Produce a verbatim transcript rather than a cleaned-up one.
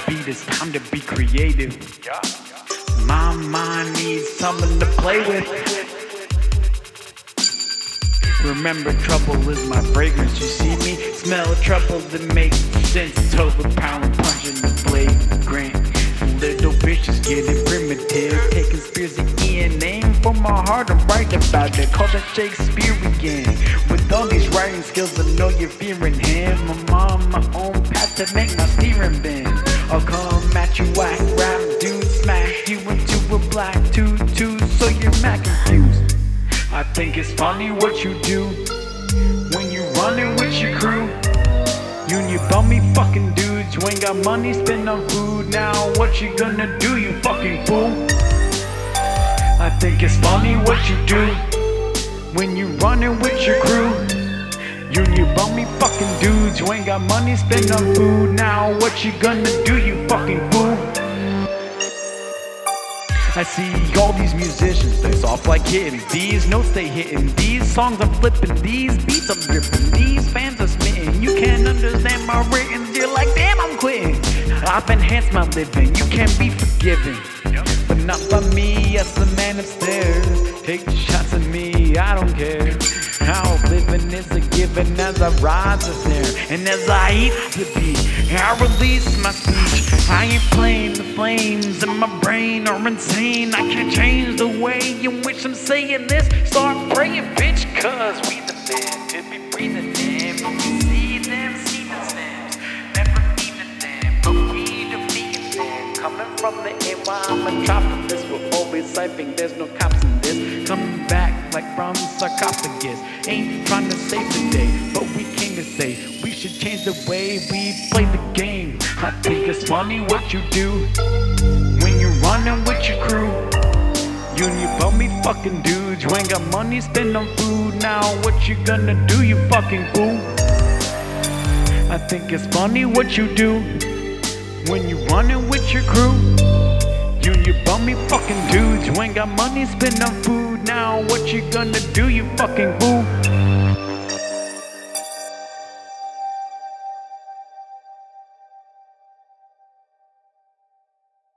beat, it's time to be creative. My mind needs something to play with. Remember, trouble is my fragrance. You see me smell trouble that makes sense. It's overpowering, punching the flagrant. Little bitches getting primitive, taking spears again. Aim for my heart, I'm right about it. Call that Shakespeare again. With all these writing skills, I know you're fearing him. I'm on my own path to make my steering bend. I'll come at you, whack rap dude, smash you into a black tutu, so you're mad confused. I think it's funny what you do when you running with your crew. You and your bummy fucking dudes, you ain't got money spent on food. Now what you gonna do, you fucking fool? I think it's funny what you do when you running with your crew. You and your bummy fucking dudes, you ain't got money spent on food. Now what you gonna do, you fucking fool? I see all these musicians, they soft like kittens. These notes they hitting, these songs I'm flipping, these beats I'm gripping, these fans are smitten. You can't understand my written, you're like, damn, I'm quitting. I've enhanced my living, you can't be forgiven, but not by me, yes, the man upstairs. Take shots at me, I don't care. How living is a given as I rise to there, and as I eat the beat, I release my speech. I ain't playing, the flames in my brain are insane. I can't change the way in which I'm saying this. Start praying, bitch, cause we the best to be breathing them. We see them, see the stems, never leaving them, but we defeating them. Coming from the A Y metropolis, we're always siping, there's no cops in this. Coming back like from sarcophagus. Ain't trying to save the day, but we came to say we should change the way we play the game. I think it's funny what you do when you're running with your crew. You and your bummy fucking dudes, you ain't got money spent on food. Now what you gonna do, you fucking fool? I think it's funny what you do when you're running with your crew. You and your bummy fucking dudes, you ain't got money spent on food. Now what you gonna do, you fucking fool?